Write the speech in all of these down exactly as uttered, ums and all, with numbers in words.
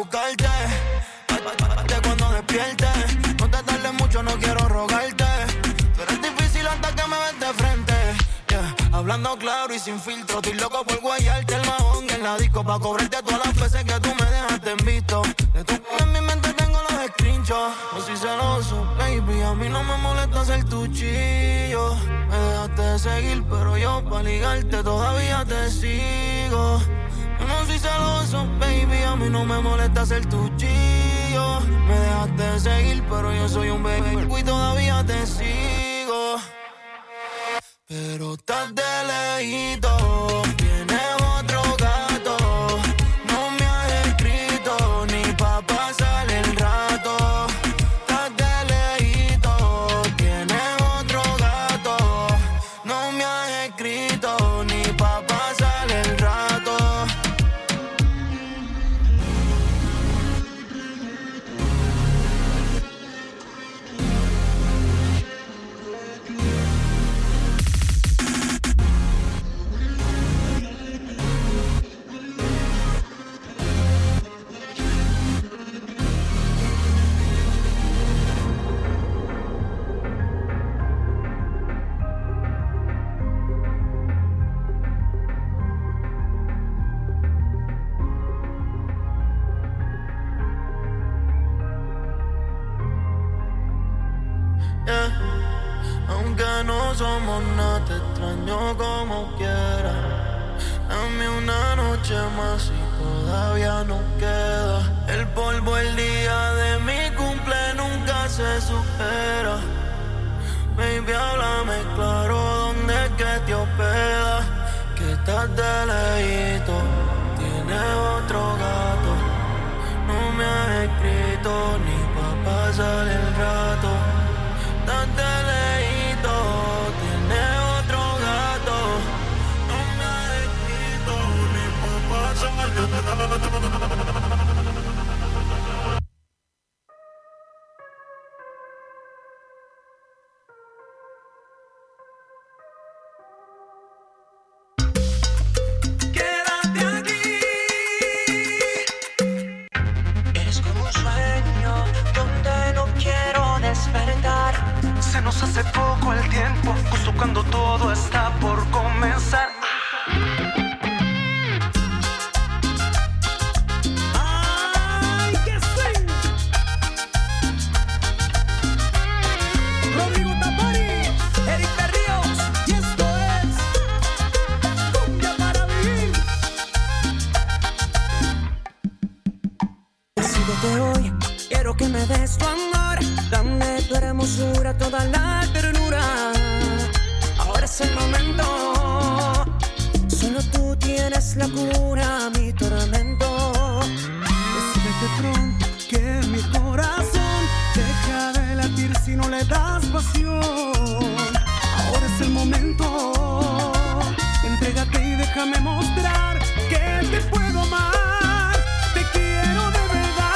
buscarte. Párate cuando despiertes. No te tardes mucho, no quiero rogarte. Pero es difícil hasta que me ves de frente. Yeah. Hablando claro y sin filtro. Estoy loco por guayarte el mahón en la disco. Pa' cobrarte todas las veces que tú me dejaste en visto. De tu en mi mente tengo los screenshots. No soy celoso, baby. A mí no me molesta ser tu chillo. Me dejaste de seguir, pero yo pa' ligarte todavía te sigo. Yo no soy celoso, baby. A mí no me molesta ser tu chillo. Me dejaste de seguir, pero yo soy un baby y todavía te sigo. Pero estás de lejito, tienes otro gato. No me has escrito ni pa' pasar el rato. Estás de lejito, tienes otro gato. No me has escrito ni pa' pasar el rato. No somos nada, te extraño como quiera. Dame una noche más y todavía no queda. El polvo el día de mi cumple nunca se supera. Baby, háblame claro, ¿dónde es que te hospedas? Que estás de lejito, tienes otro gato. No me has escrito ni pa' pasar el rato. Estás de lejito, tienes otro gato. No me has escrito ni pa' pasar el rato. Se nos hace poco el tiempo, justo cuando todo está por comenzar. ¡Ay, que sí! Rodrigo Tapari, Eric Berríos, y esto es Cumbia para Vivir. Decídete hoy, quiero que me des tu amor. Dame tu hermosura, toda la ternura. Ahora es el momento. Solo tú tienes la cura a mi tormento. Decídete pronto que mi corazón deja de latir si no le das pasión. Ahora es el momento. Entrégate y déjame mostrar que te puedo amar. Te quiero de verdad.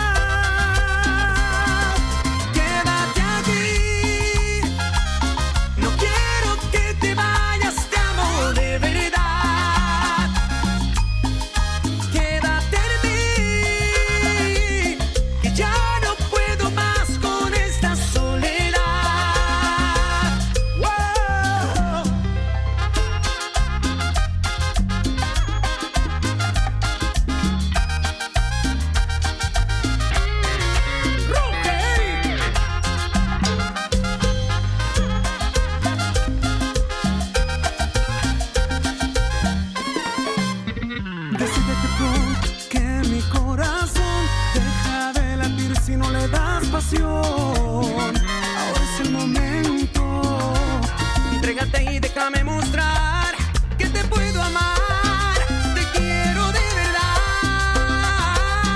Ahora es el momento. Entrégate y déjame mostrar que te puedo amar. Te quiero de verdad.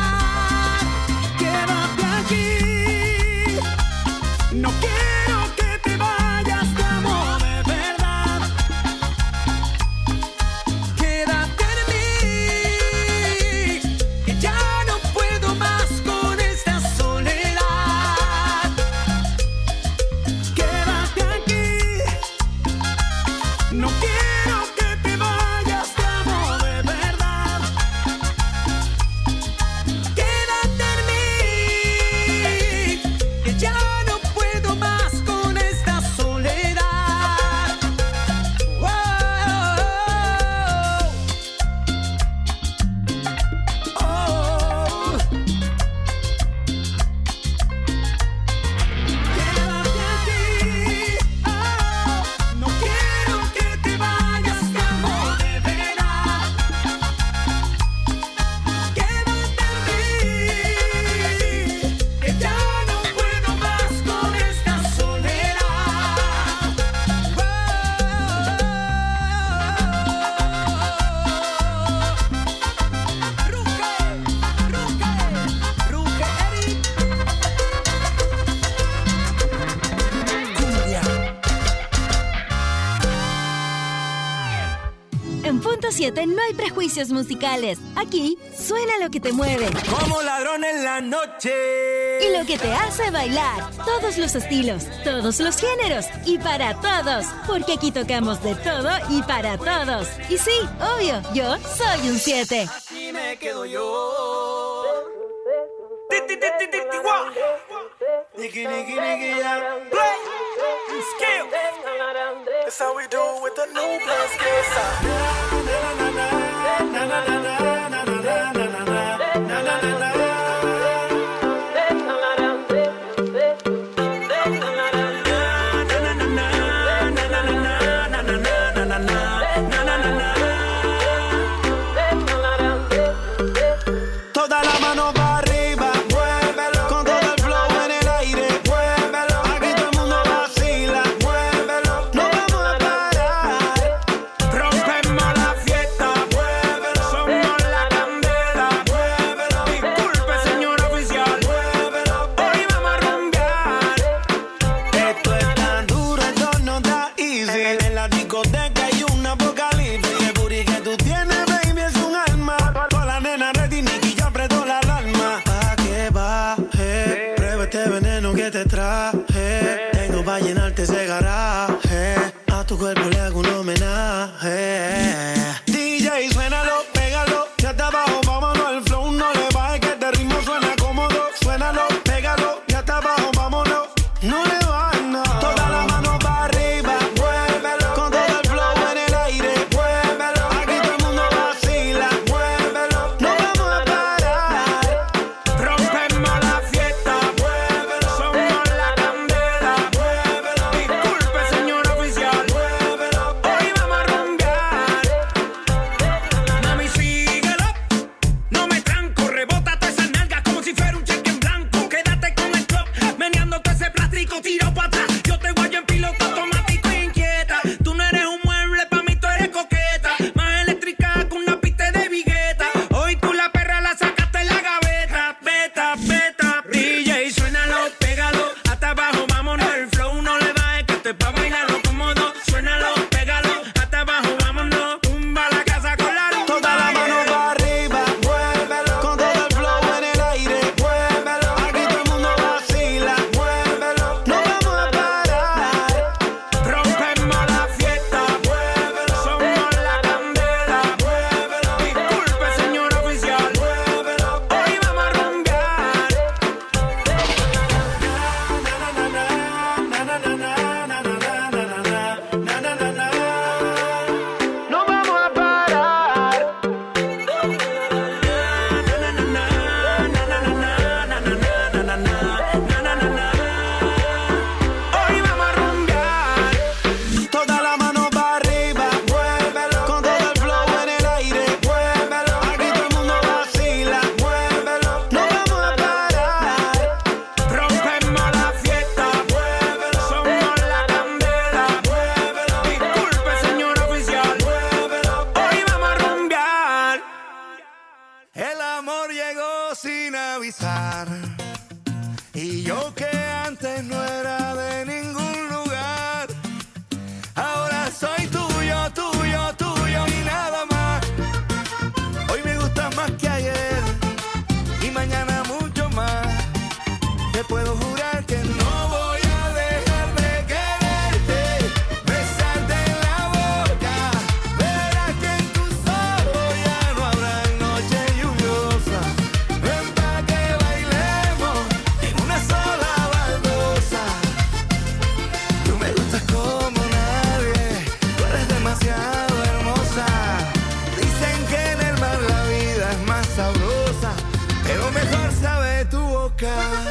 Quédate aquí. No quiero que te vayas, te amo de verdad. Quédate en mí, que ya no puedo más con esta soledad. siete no hay prejuicios musicales. Aquí suena lo que te mueve. Como ladrón en la noche. Y lo que te hace bailar. Todos los estilos, todos los géneros y para todos. Porque aquí tocamos de todo y para todos. Y sí, obvio, yo soy un siete. Así me quedo yo. Nigga, nigga, nigga, yeah. Play. Skill. That's how we do it with the new plus kids. Na na na na na na na na na na na na na na na. Toda la mano para arriba, muévelo. Con todo el flow en el aire, muévelo. Aquí todo el mundo vacila, muévelo. No vamos a parar. Rompemos la fiesta, muévelo. Somos la candela, muévelo. Disculpe, señor oficial, muévelo. Hoy vamos a rumbear. Esto es tan duro, esto no da easy. En la discoteca hay un apocalipsis. El booty que tú tienes, baby, es un alma. Toda la nena ready, Nicky ya apretó la alarma. Pa' que baje, prueba este veneno que te traje. Tengo pa' llenarte ese garaje. A tu cuerpo le hago un homenaje. D J, suénalo, pégalo. Ya está abajo, vámonos. El flow no le baje, que este ritmo suena cómodo. Suénalo, pégalo. Ya está abajo, vámonos. No le bajes, no. Toda la mano para arriba, muévelo. Con todo el flow en el aire, muévelo. Aquí todo el mundo vacila, muévelo. No vamos a parar. Rompemos la fiesta, muévelo. Somos la candela, muévelo. Disculpe, señor oficial, muévelo. Hoy vamos a rumbear. Mami, síguelo. No me tranco, rebótate esas nalgas como si fuera un cheque en blanco. Quédate con el club, meneándote ese plástico, tiro para atrás. Yo te guayo en piloto automático e inquieta. Tú no eres un mueble, pa' mí tú eres coqueta. Más eléctrica que una pista de vigueta. Hoy tú la perra la sacaste en la gaveta. Beta, beta, D J, suénalo, pégalo. Hasta abajo, vámonos, el flow no le baje, que esto es pa' bailarlo cómodo. Suénalo, pégalo, hasta abajo, vámonos. Tumba la casa con la luz. Toda la mano para arriba, muévelo. Con todo el flow en el aire, muévelo. Aquí todo el mundo vacila, muévelo. No vamos a parar. Rompemos la fiesta, muévelo. Somos la candela, muévelo. Disculpe, señor oficial, muévelo. Hoy vamos a rumbear. No vamos a parar. Hoy vamos a rumbear. Toda la mano para arriba, muévelo. Con todo el flow en el aire, muévelo. Aquí todo el mundo vacila, muévelo. No vamos a parar. Rompemos la fiesta, muévelo. Somos la candela, muévelo. Disculpe, señor oficial, muévelo. Hoy vamos a rumbear. El amor llegó sin avisar. Y yo que antes no era de ningún lugar, ahora soy tuyo, tuyo, tuyo y nada más. Hoy me gusta más que ayer y mañana mucho más. Te puedo jurar que no voy a dejar de quererte, besarte en la boca. Verás que en tus ojos ya no habrá noche lluviosa. Ven pa' que bailemos en una sola baldosa. Tú me gustas como nadie, tú eres demasiado hermosa. Dicen que en el mar la vida es más sabrosa, pero mejor sabe tu boca.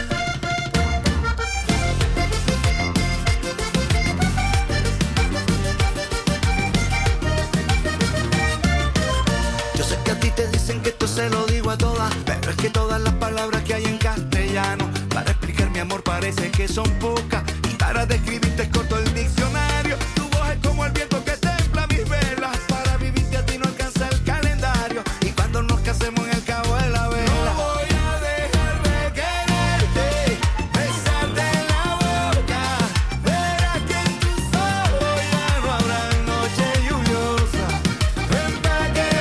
Yo sé que a ti te dicen que esto se lo digo a todas, pero es que todas las palabras que hay en castellano para explicar mi amor parece que son pocas, y para describirte es corto el diccionario. Tu voz es como el viento que templa mis velas, para vivirte a ti no alcanza el calendario, y cuando nos casemos en el cabo de la vela. No voy a dejar de quererte, besarte en la boca. Verás que en tus ojos ya no habrá noche lluviosa. Ven pa' que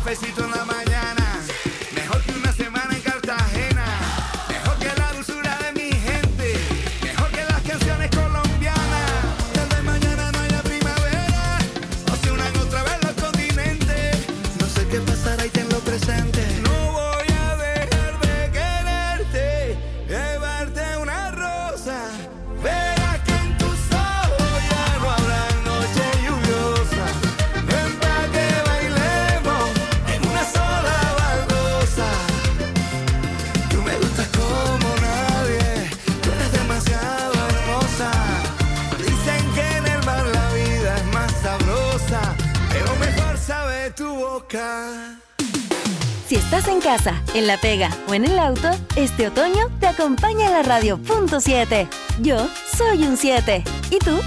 cafecito en la mañana, mejor que una semana en Cartagena, mejor que la dulzura de mi gente, mejor que las canciones colombianas. Tal vez mañana no haya primavera, o se unan otra vez los continentes. No sé qué pasará y tenlo presente. No voy a dejar de quererte, llevarte una rosa. Verás que en tus ojos ya no habrá noche lluviosa. Ven pa' que bailemos en una sola baldosa. Tú me gustas como nadie, tú eres demasiado hermosa. Dicen que en el mar la vida es más sabrosa, pero mejor sabe tu boca. Si estás en casa, en la pega o en el auto, este otoño te acompaña la radio punto siete. Yo soy un siete. ¿Y tú?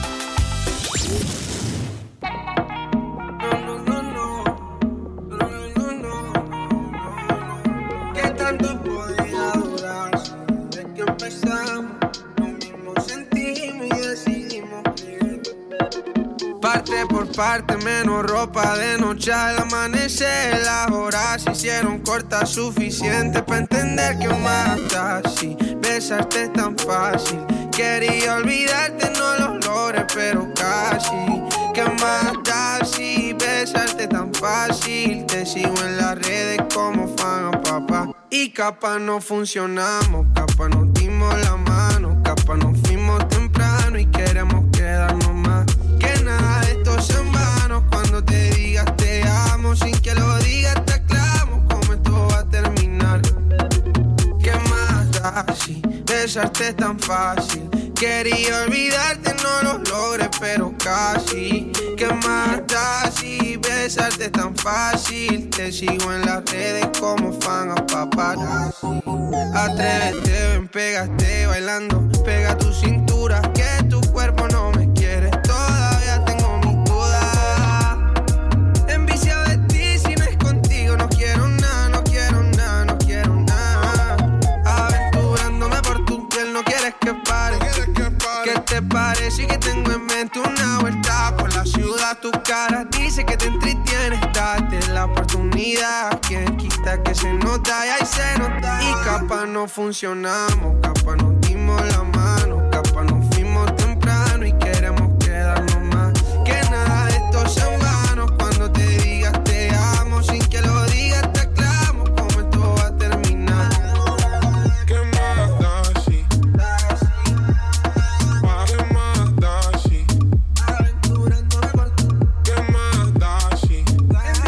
¿Qué tanto podía durar? Desde que empezamos, lo mismo sentimos y decidimos creer. Parte por parte, menos ropa de noche al amanecer. Las horas se hicieron cortas, suficiente para entender que un mata así. Besarte es tan fácil. Quería olvidarte, no lo logré, pero casi. ¿Qué más da si besarte tan fácil? Te sigo en las redes como fan a papá. Y capaz no funcionamos, capaz nos dimos la mano, capaz nos fuimos temprano y queremos quedarnos más. Que nada de esto sea en vano, cuando te digas te amo, sin que lo digas te aclamo, cómo esto va a terminar. ¿Qué más da si besarte es tan fácil? Quería olvidarte, no lo logré, pero casi. ¿Qué más da si besarte es tan fácil? Te sigo en las redes como fan a paparazzi. Atrévete, ven, pégate bailando. Pega tu cintura, que tu cuerpo no me quiere. Todavía tengo mis dudas. Enviciado de ti, si no es contigo, no quiero nada, no quiero nada, no quiero nada. Aventurándome por tu piel, no quieres que pare. ¿Qué te parece que tengo en mente una vuelta por la ciudad? Tu cara dice que te entretienes, date la oportunidad. Quien quita que se nota y ahí se nota. Y capaz no funcionamos, capaz nos dimos la mano, capaz nos fuimos temprano y queremos quedarnos más. Que nada de esto sea en vano, cuando te digas te amo, sin que lo digas te aclamo, cómo esto va a terminar. ¿Qué más da si? ¿Qué más da si? Aventurándome por tu ¿Qué más da si? ¿Qué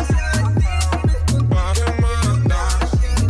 más da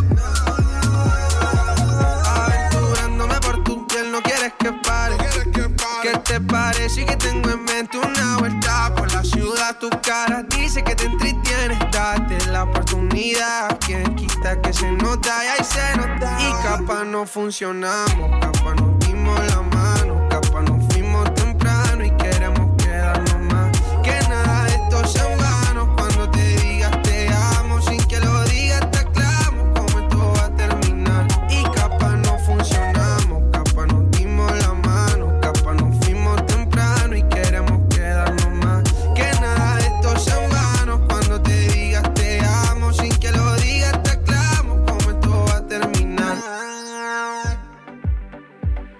aventurándome por tu piel, no quieres que pare. ¿Qué te parece que tengo en mente una vuelta por la ciudad? Tu cara dice que te entretienes, date la oportunidad. Quien quita que se nota y ahí se nota. Y capaz no funcionamos, capaz nos dimos la mano, capaz nos fuimos temprano y queremos quedarnos más. Que nada de esto sea en vano, cuando te digas te amo, sin que lo digas te aclamo, cómo esto va a terminar. Y capaz no funcionamos, capaz nos dimos la mano, capaz nos fuimos temprano y queremos quedarnos más. Que nada de esto sea en vano, cuando te digas te amo, sin que lo digas te aclamo, cómo esto va a terminar.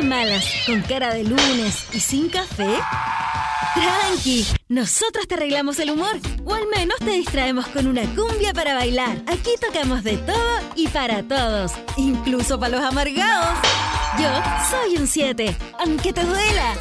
de malas, con cara de lunes y sin café? Tranqui, nosotros te arreglamos el humor, o al menos te distraemos con una cumbia para bailar. Aquí tocamos de todo y para todos, incluso para los amargados. Yo soy un siete, aunque te duela.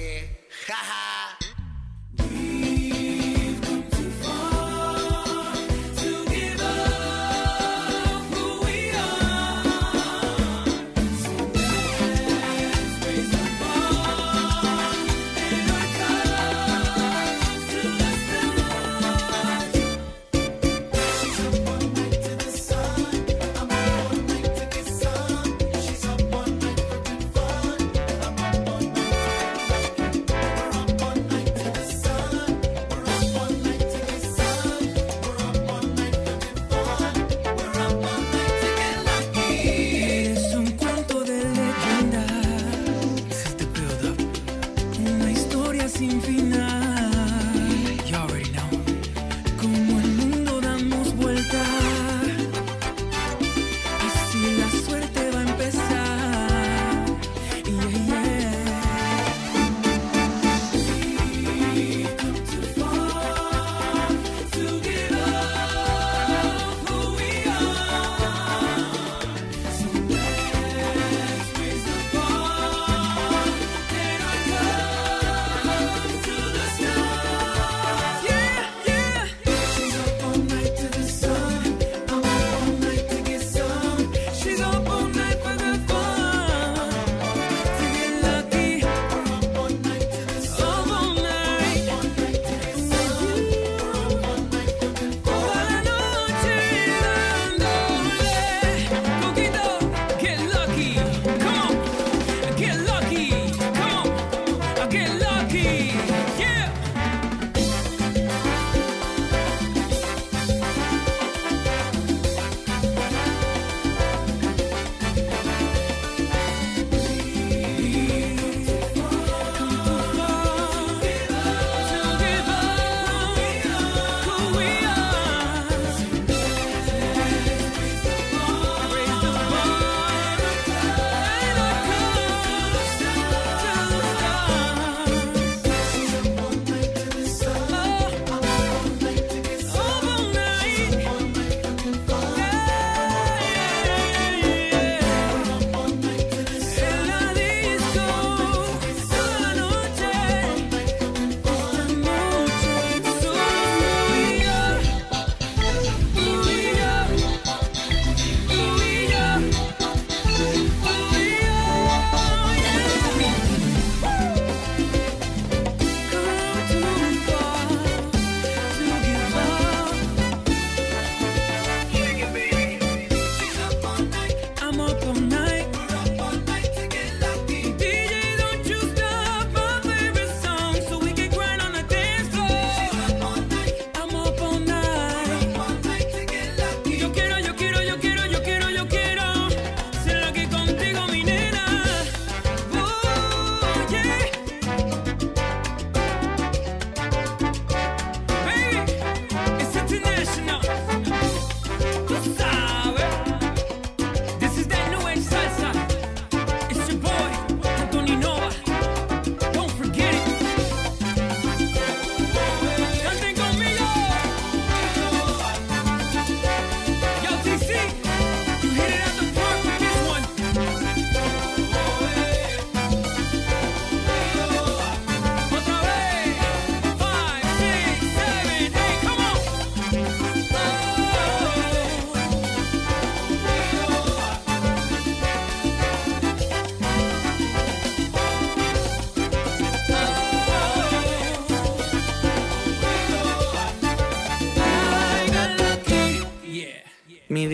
Mi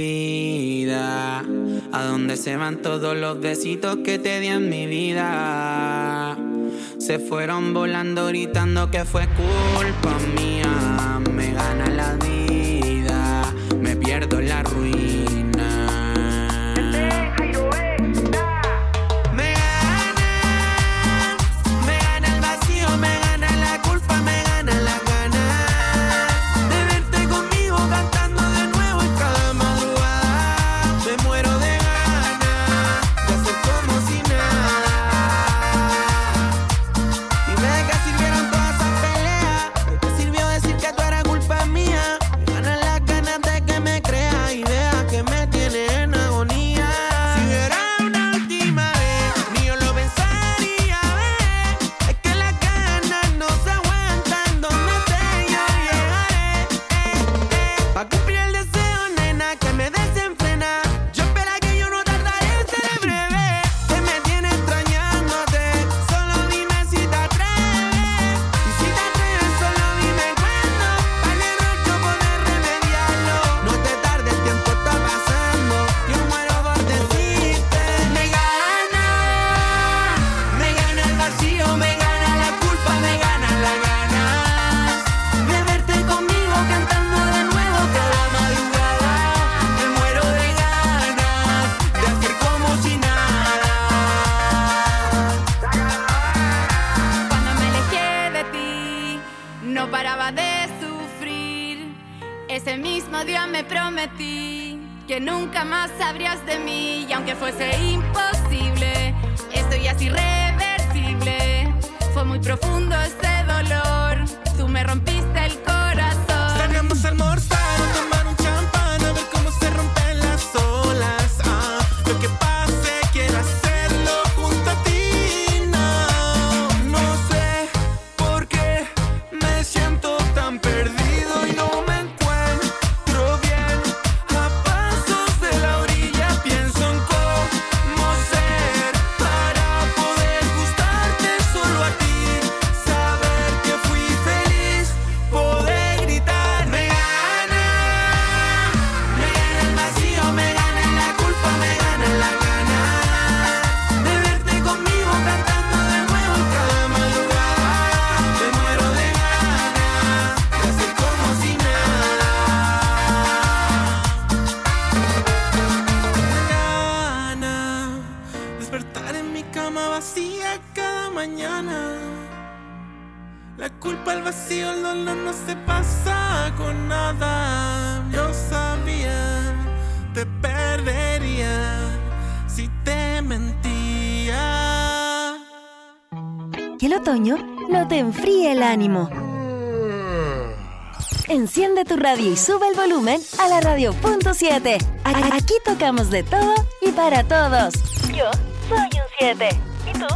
vida, ¿a dónde se van todos los besitos que te di en mi vida? Se fueron volando gritando que fue culpa mía. Me gana la vida, me pierdo en la ruina. Me gana, me gana el vacío, me gana la culpa, me gana la gana de verte conmigo cantando de nuevo en cada madrugada. Me muero de ganas de hacer como si nada. que nunca más sabrías de mí. Y aunque fuese imposible, esto ya es irreversible. Fue muy profundo este dolor, tú me rompiste el corazón. Salgamos a almorzar o tomar un champán, a ver cómo se rompen las olas. Ah, lo que pase, quiero hacerlo junto a ti. No, no sé por qué me siento tan perdido y no me encuentro bien. A pasos de la orilla pienso en cómo ser para poder gustarte solo a ti. Saber que fui feliz, poder gritar. Me gana, me gana el vacío, me gana la culpa, me gana la gana de verte conmigo cantando de nuevo en cada madrugada. Me muero de ganas de hacer como si nada. Me gana despertar en mi cama vacía cada mañana. La culpa, el vacío, el dolor no se pasa con nada. Yo sabía, te perdería si te mentía. Que el otoño no te enfríe el ánimo. Enciende tu radio y sube el volumen a la radio punto siete. A- Aquí tocamos de todo y para todos. Yo soy un siete. ¿Y tú?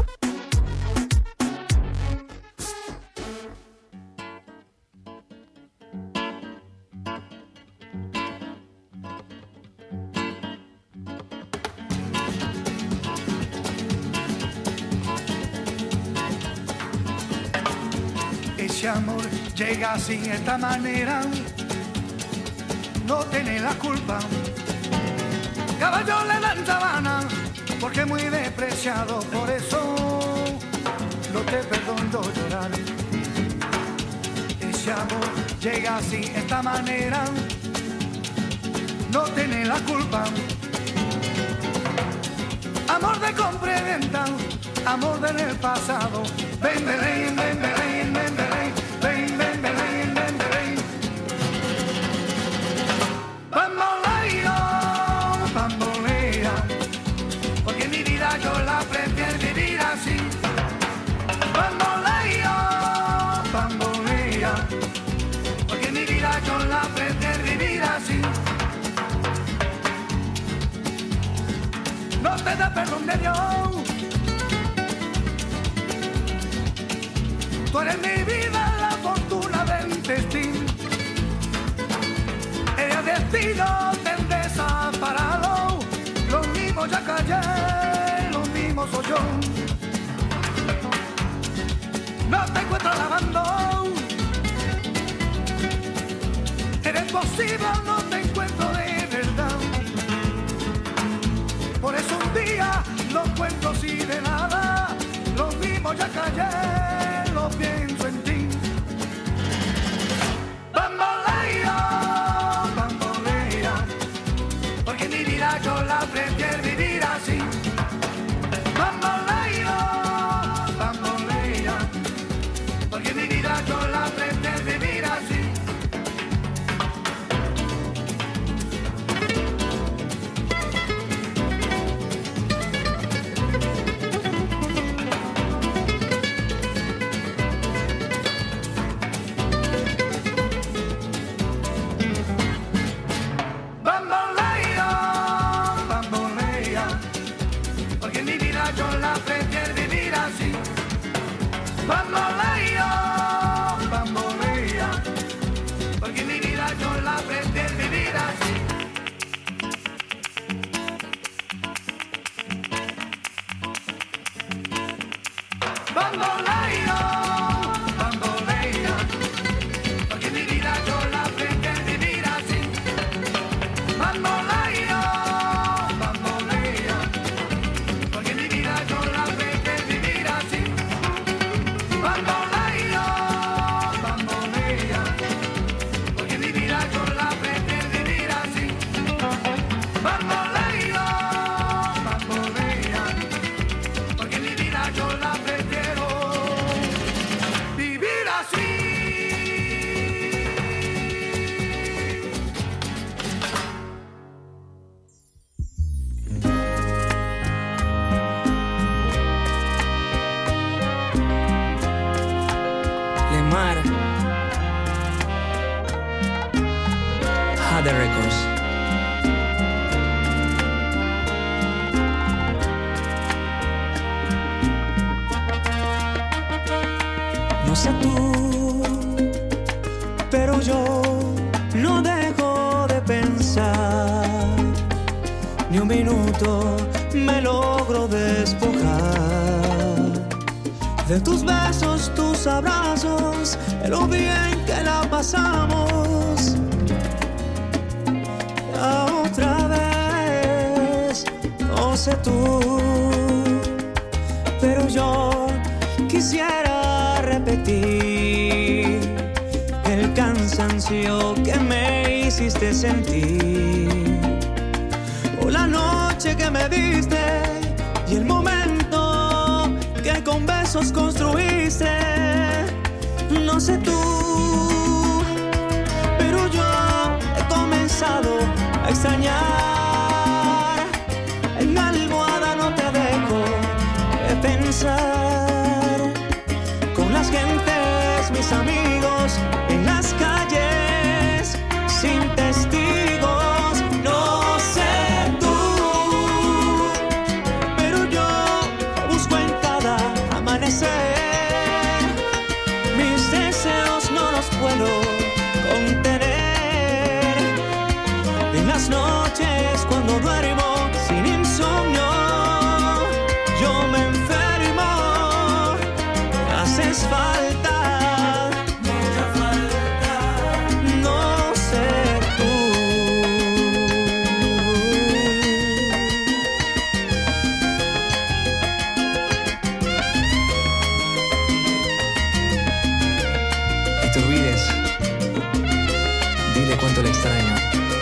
Ese amor llega así, de esta manera, no tiene la culpa. Caballo le dan sabana, porque es muy despreciado, por eso no te perdono llorar. Ese amor llega así, de esta manera, no tiene la culpa. Amor de compra y venta, amor del pasado. Ven, ven, ven, ven, ven, ven, ven, ven, ven, ven, ven, ven, ven. Bamboleo, bambolea, porque mi vida yo la prefiero vivir así. Bamboleo, bambolea, porque mi vida yo la prefiero vivir así. No te da perdón de Dios. Tú eres mi vida, la fortuna del destino. El destino te desaparado. Lo mismo ya callé, lo mismo soy yo. No te encuentro lavando. Eres posible, no te encuentro de verdad. Por eso un día lo encuentro así de nada. Lo mismo ya callé, lo pienso en ti. Bamboleo, bambolea, porque mi vida yo la prefiero vivir así. Bamboleo, bambolea, porque mi vida yo la prefiero vivir así. Bamboleo, bamboleo. No sé tú, pero yo no dejo de pensar. Ni un minuto me logro despojar de tus besos, tus abrazos, de lo bien que la pasamos. Ya otra vez, no sé tú, pero yo quisiera repetir el cansancio que me hiciste sentir, o la noche que me diste y el momento que con besos construiste. No sé tú, pero yo he comenzado a extrañar. En mi almohada no te dejo de pensar. Con las gentes, mis amigos, en las calles, sin testigos. No sé tú, pero yo busco en cada amanecer. Mis deseos no los puedo contener. En las noches cuando duermo sin insomnio, yo me enfermo. Me haces falta, mucha falta. No sé tú. Que te olvides. Dile cuánto le extraño.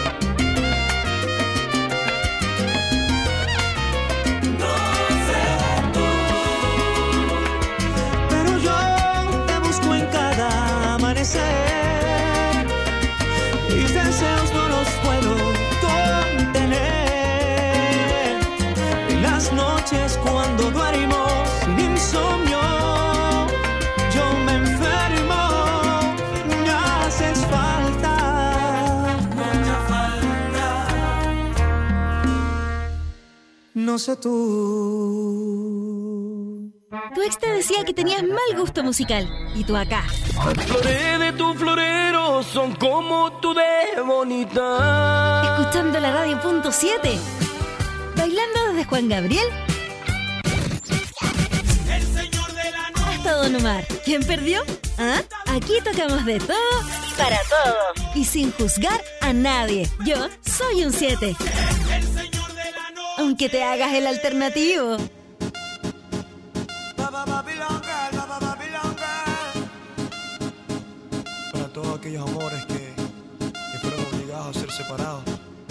Pero yo te busco en cada amanecer. Mis deseos no los puedo contener. En las noches cuando duermo sin insomnio, yo me enfermo. Me haces falta, mucha falta. No sé tú. Tu ex te decía que tenías mal gusto musical. Y tú acá, Las flores de tu florero son como tú de bonita. escuchando la radio punto siete. Bailando desde Juan Gabriel hasta Don Omar. ¿Quién perdió? ¿Ah? Aquí tocamos de todo y para todos. Y sin juzgar a nadie. Yo soy un siete. Aunque te hagas el alternativo. Para todos aquellos amores que, que fueron obligados a ser separados.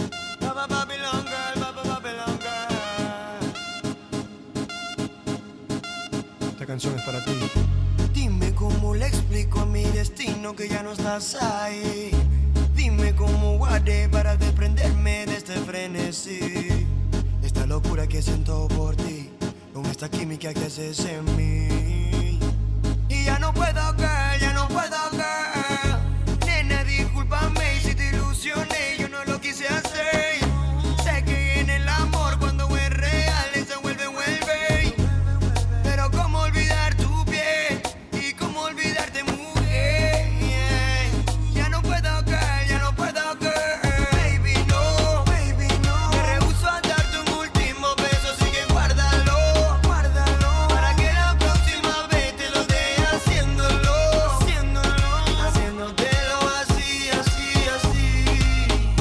Esta canción es para ti. Dime cómo le explico a mi destino que ya no estás ahí. Dime cómo haré para desprenderme de este frenesí. Esta locura que siento por ti, con esta química que haces en mí. Y ya no puedo caer, ya no puedo caer. Nena, discúlpame y si te ilusioné, yo no lo quise hacer. Sé que en el amor cuando es real se vuelve, vuelve. Pero cómo olvidar tu piel y cómo olvidarte, mujer. Ya no puedo caer, ya no puedo caer. Baby, no, baby, no. Me rehúso a darte un último beso, así que guárdalo, guárdalo. Para que la próxima vez te lo dé haciéndolo, haciéndolo, haciéndotelo así, así, así.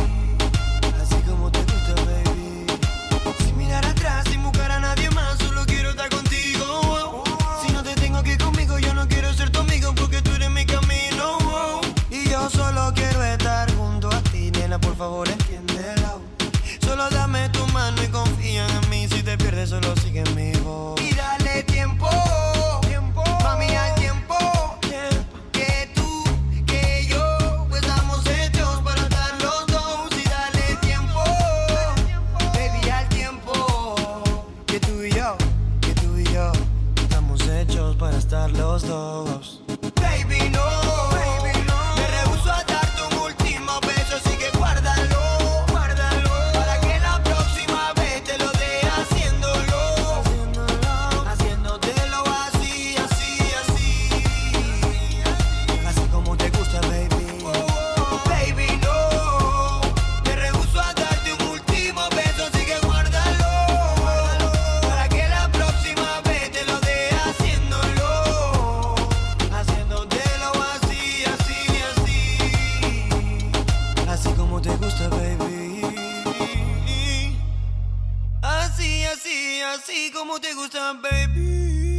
así, así como te gusta, baby.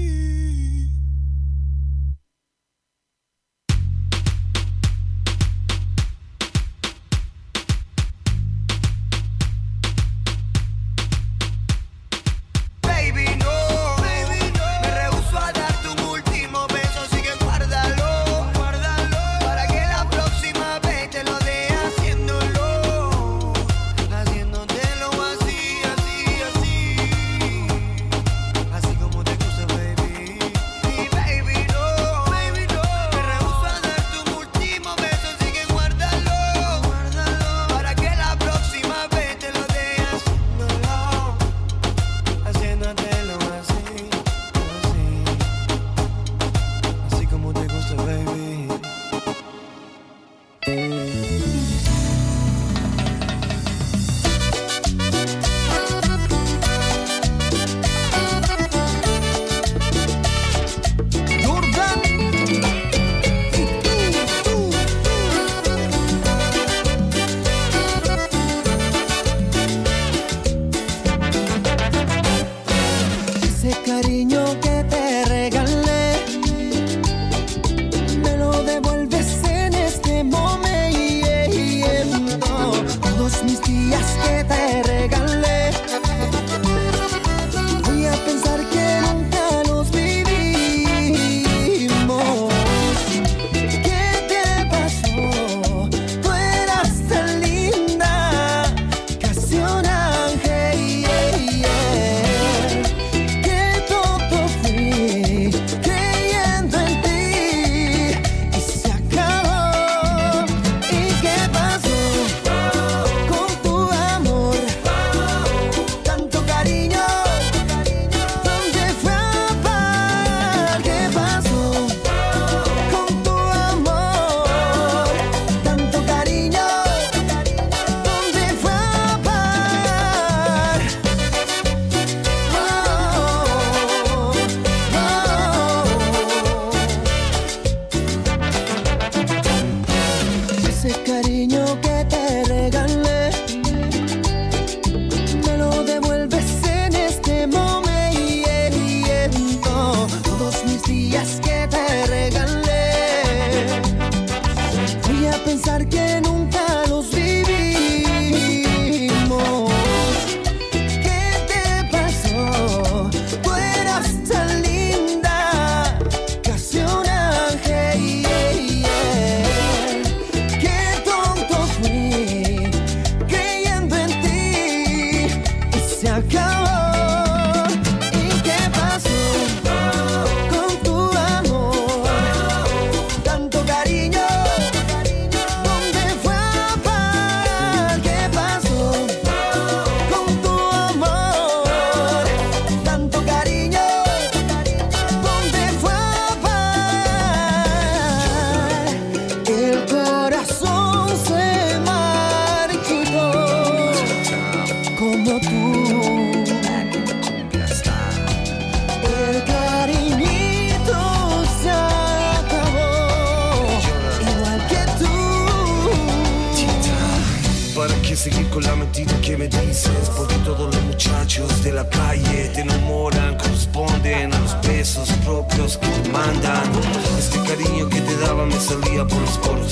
Seguir con la mentira que me dices, porque todos los muchachos de la calle te enamoran, corresponden a los besos propios que te mandan. Este cariño que te daba me salía por los poros.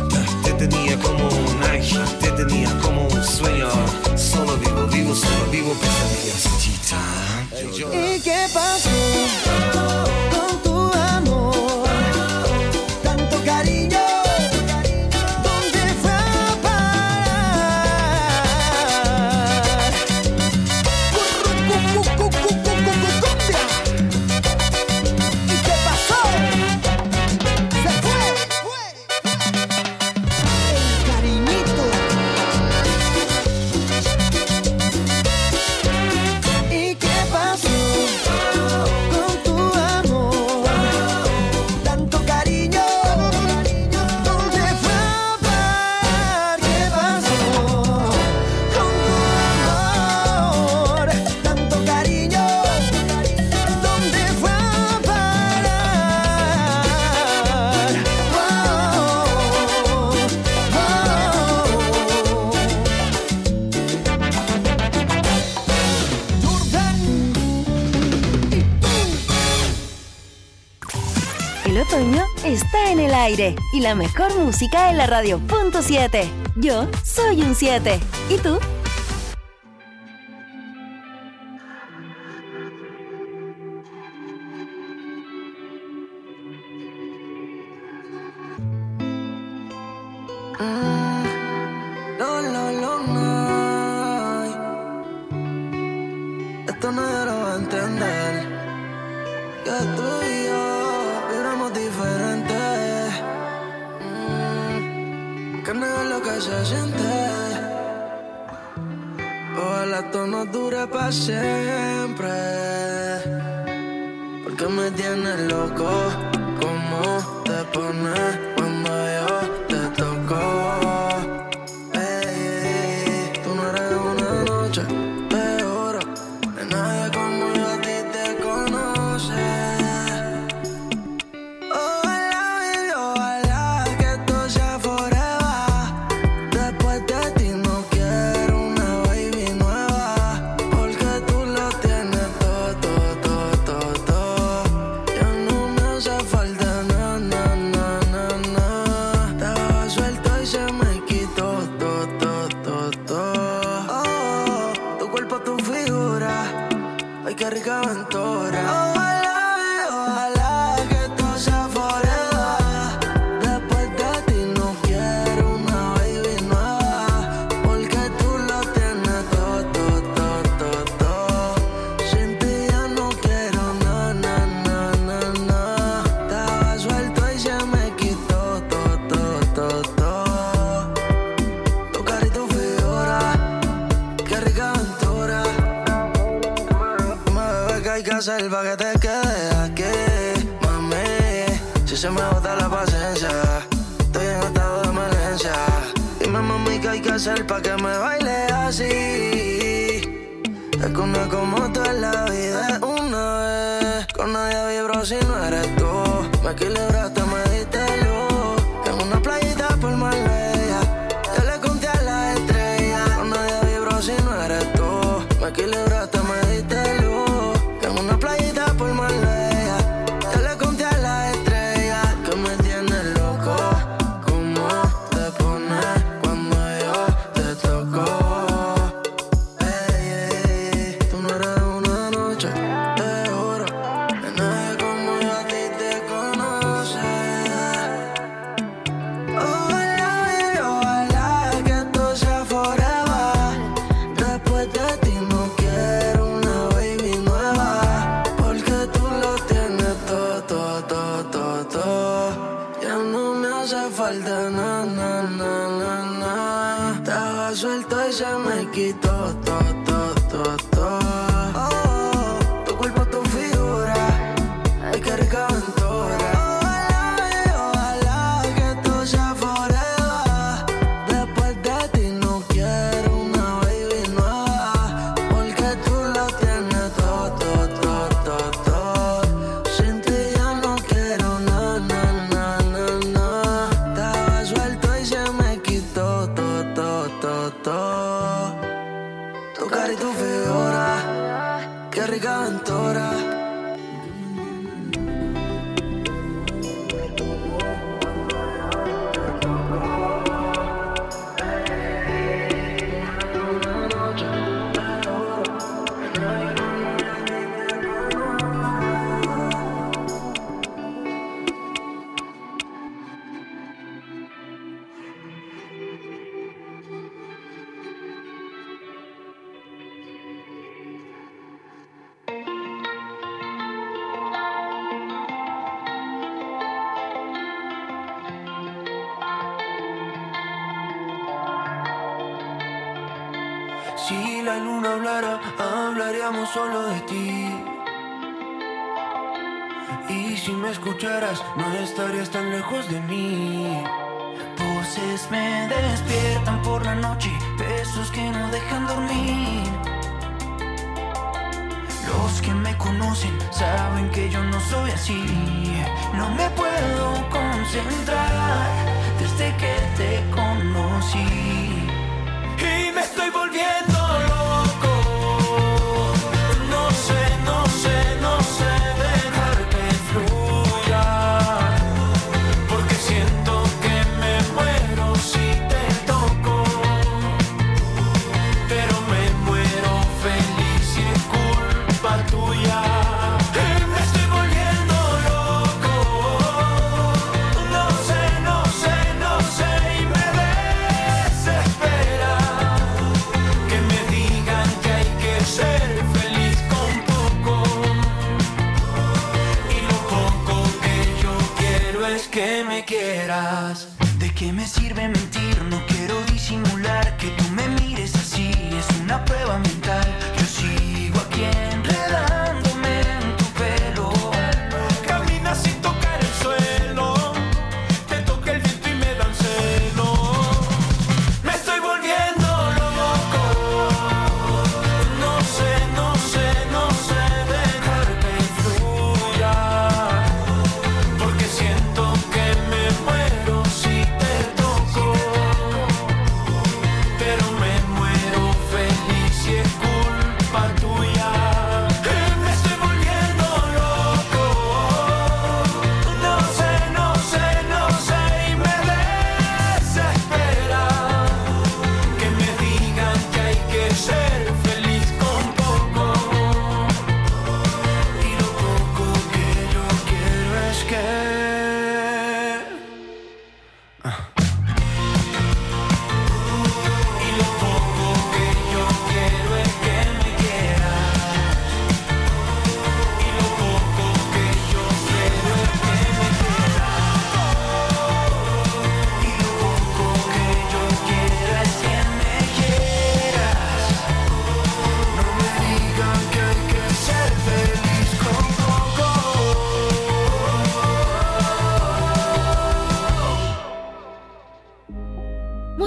Te tenía como un ángel, te tenía como un sueño. Solo vivo, vivo, solo vivo pesadillas. Tita, ¿y qué pasó con tu amor? Tanto cariño. ¿Y qué pasó? otoño está en el aire y la mejor música en la radio punto siete. Yo soy un siete. ¿Y tú? No, no, no, no. Esto nadie lo va a entender. Que tú y yo vibramos diferente. Mm, que no es lo que se siente. Ojalá esto no dure para siempre. Porque me tienes loco. ¿Cómo te pones cuando yo te toco? Qué rica aventura. Ojalá, ojalá que esto sea forever. Después de ti no quiero una baby nueva. Porque tú lo tienes todo, todo, todo, todo, todo. Sin ti ya no quiero na, na, na, na, na. Estaba suelto y se me quitó todo, todo, todo, todo. Tu cara y tu figura. Qué rica aventura. Hay que hacer pa' que te quedes aquí, mami. Si se me bota la paciencia, estoy en estado de emergencia. Dime, mami, ¿qué hay que hacer pa' que me baile así? Es que una como tú en la vida es una vez. Con nadie vibro si no eres tú. Me equilibraste, me diste luz. En una playita por Marbella, yo le conté a las estrellas. Con nadie vibro si no eres tú. Me equilibraste, me diste luz. Una playita por Marbella, yo le conté a las estrellas que me tienes loco. ¿Cómo te pones cuando yo te toco? Hey, hey, tú no eres una noche, te juro. De nadie como yo a ti te conoce. Ojalá, baby, ojalá que esto sea forever. Después de ti no quiero una baby nueva. Ya no me hace falta na, na, na, na, na. Estaba suelto y se me quitó todo, todo, todo, todo. Oh, tu cuerpo, tu figura. Ay, qué rica aventura. Ojalá, ojalá que esto sea forever. Después de ti no quiero una baby nueva. Porque tú lo tienes todo, todo, todo, todo, todo. Sin ti ya no quiero na, na, na, na, na. Estaba suelto y se me quitó todo, todo, todo, todo. Tu cara y tu figura, qué rica aventura. Si la luna hablara, hablaríamos solo de ti. Y si me escucharas, no estarías tan lejos de mí. Voces me despiertan por la noche, besos que no dejan dormir. Los que me conocen saben que yo no soy así. No me puedo concentrar desde que te conocí. Y me estoy volviendo loco. No sé, no sé, no sé dejar que fluya.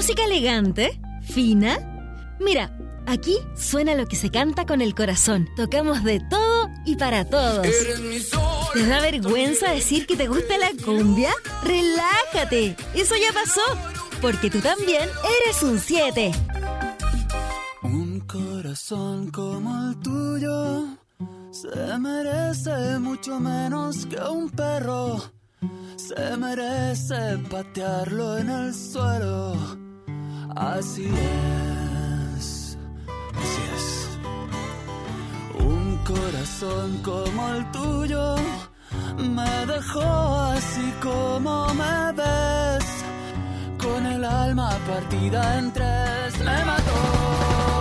¿Música elegante? ¿Fina? Mira, aquí suena lo que se canta con el corazón. Tocamos de todo y para todos. ¿Te da vergüenza decir que te gusta la cumbia? ¡Relájate! Eso ya pasó, porque tú también eres un siete. Un corazón como el tuyo se merece mucho menos que un perro. Se merece patearlo en el suelo. Así es, así es. Un corazón como el tuyo me dejó así como me ves, con el alma partida en tres, me mató.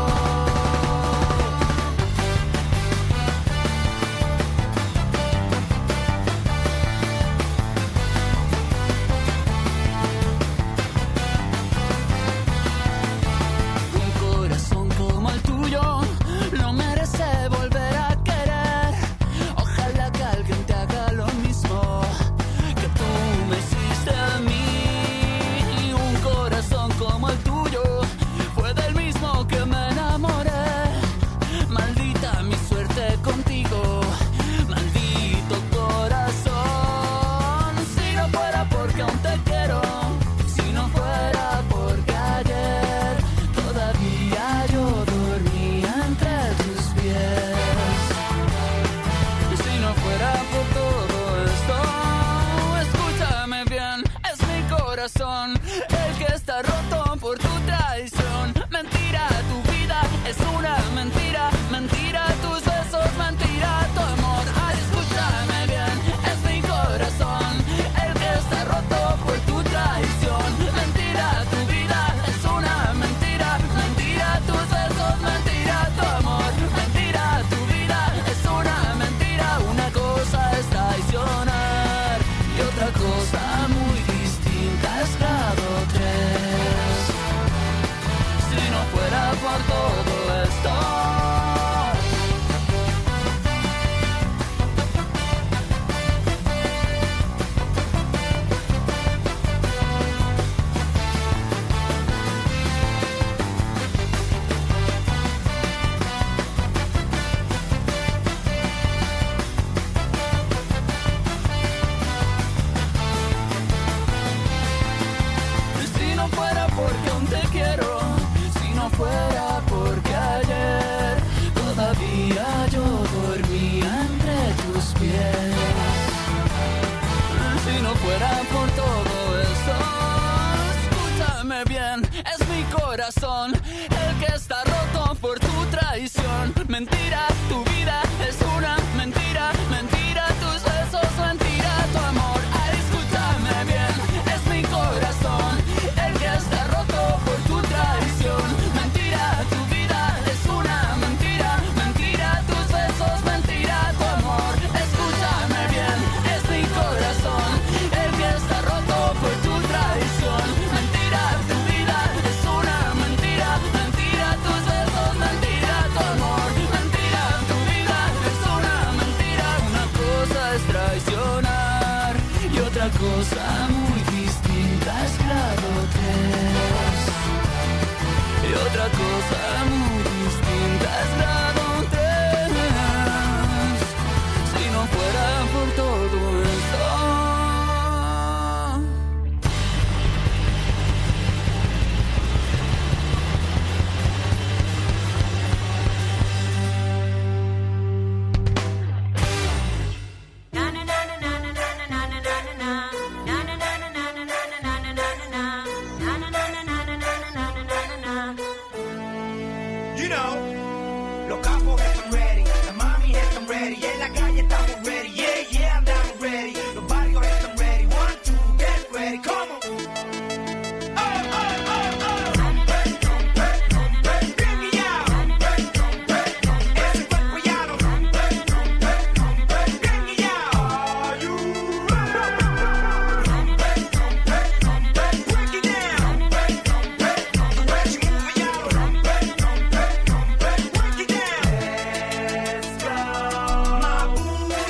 No merece volver a querer. Ojalá que alguien te haga lo mismo que tú me hiciste a mí. Un corazón como el tuyo fue del mismo que me enamoré. Maldita mi suerte contigo, maldito corazón. Si no fuera porque aún te quiero, si no fuera porque ayer todavía yo dormía entre tus pies, si no fuera por todo esto, escúchame bien, es mi corazón el que está roto por tu traición. Mentira, tu vida es una mentira, mentira tus besos, mentira tu amor. Ay, escúchame bien, es mi corazón el que está roto por tu traición. Mentira, tu vida es una mentira, mentira tus besos, mentira tu amor. Mentira, tu vida es una mentira. Una cosa es traicionar y otra cosa muy distinta es grado tres. Si no fuera por todo esto, si no fuera porque aún te quiero, si no fuera porque ayer todavía yo dormía entre tus pies, si no fuera por todo eso, escúchame bien, es mi corazón el que está roto por tu traición. Mentira, tu vida es una mentira, mentira tus besos, mentira tu amor. Ay, escúchame bien, es mi corazón el que está roto por tu traición. Mentira, tu vida es una mentira, mentira tus besos, mentira tu amor. Escúchame bien, es mi corazón el que está roto por tu traición. Mentira, tu vida es una mentira, mentira tus besos, mentira tu amor. Mentira, tu vida es una mentira. Una cosa es traicionar y otra cosa muy distinta es grado tres. Y otra cosa muy distinta es grado tres. Si no fuera por todo esto, You know, los capos están ready, las mami están ready, en la calle estamos ready, yeah, yeah, andamos ready, los barrios están ready, one, two, get ready, come on. Oh, oh, oh, oh. Rompe, rompe, rompe, bien guillao. Rompe, rompe, rompe, ese cuerpo ya lo rompe, rompe, rompe, bien guillao. Are you ready? Rompe, rompe, rompe, break it down. Rompe, rompe, rompe, the way you move it, ya lo rompe, rompe, rompe, break it down. Let's go. My boo.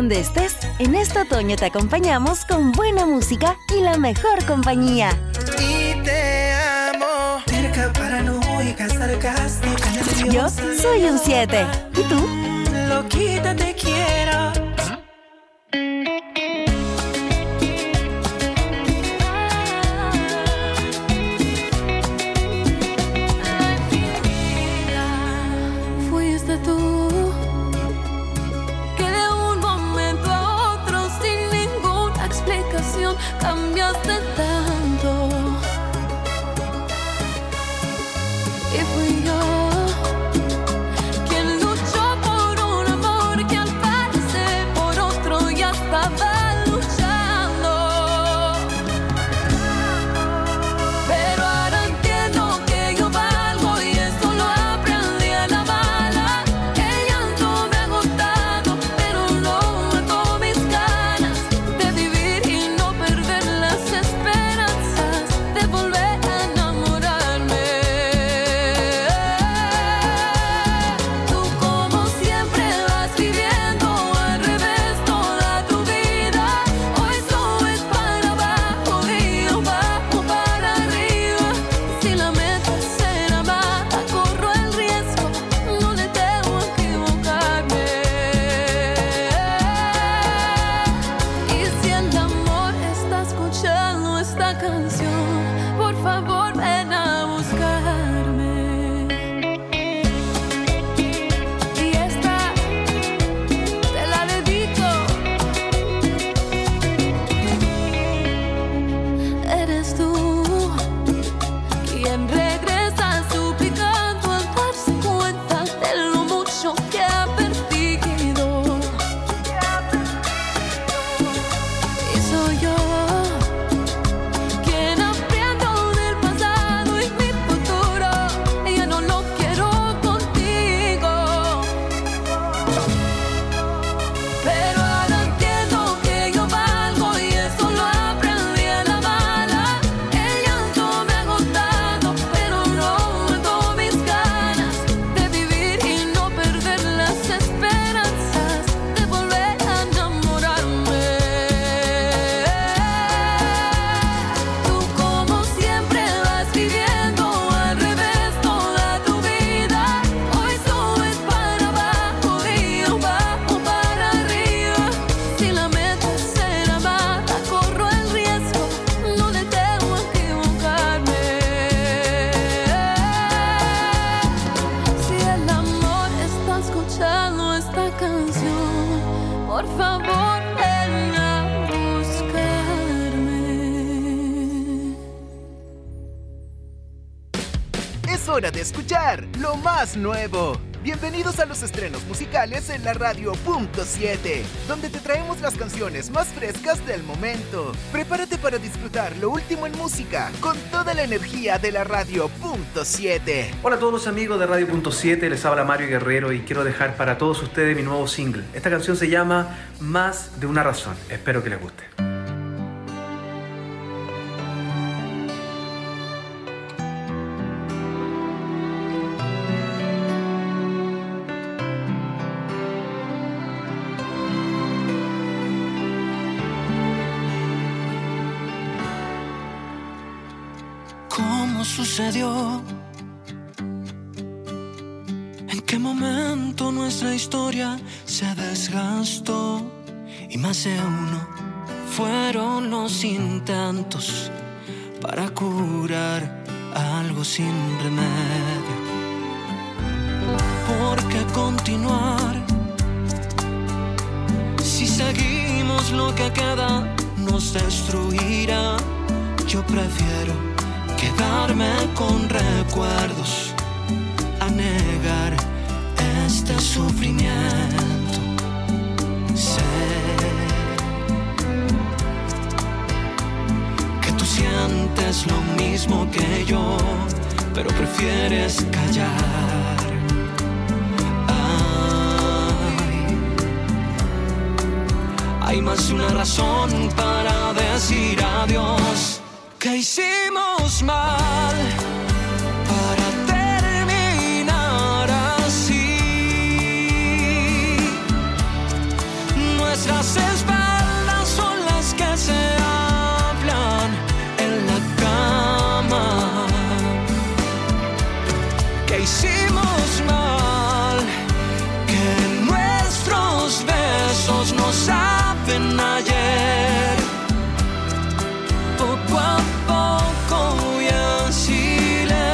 donde estés, en este otoño te acompañamos con buena música y la mejor compañía. Y te amo. Cerca, paranoica, sarcástica. Yo soy un siete. ¿Y tú? Loquita, te quiero. Fuiste tú que de un momento a otro, sin ninguna explicación, cambiaste tanto. Y fui yo quien luchó por un amor que al parecer por otro ya estaba luchando. Pero ahora entiendo que yo valgo y esto lo aprendí a la mala. El llanto me ha agotado, pero no mató mis ganas de vivir y no perder las esperanzas de volver a enamorarme. Tú como siempre vas viviendo al revés toda tu vida. Hoy subes para abajo y yo bajo para arriba. Si la meta es ser amada, corro el riesgo, no le temo a equivocarme. Y si el amor está escuchando esta canción, por favor ven a buscarme. Y esta te la dedico. Eres tú quien regresa suplicando al darse cuenta de lo mucho que ha perdido. Y soy yo quien aprendo del pasado y mi futuro, y ya no lo quiero contigo. Pero ahora entiendo que yo valgo y eso lo aprendí a la mala. El llanto me ha agotado, pero no mató mis ganas de vivir y no perder las esperanzas de volver a enamorarme. Tú como siempre vas viviendo al revés toda tu vida. Hoy subes para abajo y yo bajo para arriba. Si la meta es ser amada, corro el riesgo, no le temo a equivocarme. Si el amor está escuchando esta canción, por favor ven a buscarme. Es hora de escuchar lo más nuevo. Bienvenidos a los estrenos musicales en la radio punto siete, donde te traemos las canciones más frescas del momento. Prepárate para disfrutar lo último en música con toda la energía de la radio punto siete. Hola a todos los amigos de Radio Punto siete, les habla Mario Guerrero y quiero dejar para todos ustedes mi nuevo single. Esta canción se llama Más de una razón, espero que les guste. ¿Cómo sucedió? ¿En qué momento nuestra historia se desgastó? Y más de uno fueron los intentos para curar algo sin remedio. ¿Por qué continuar? Si seguimos, lo que queda nos destruirá. Yo prefiero quedarme con recuerdos a negar este sufrimiento. Sé que tú sientes lo mismo que yo, pero prefieres callar. Ay, hay más de una razón para decir adiós. Que hicimos mal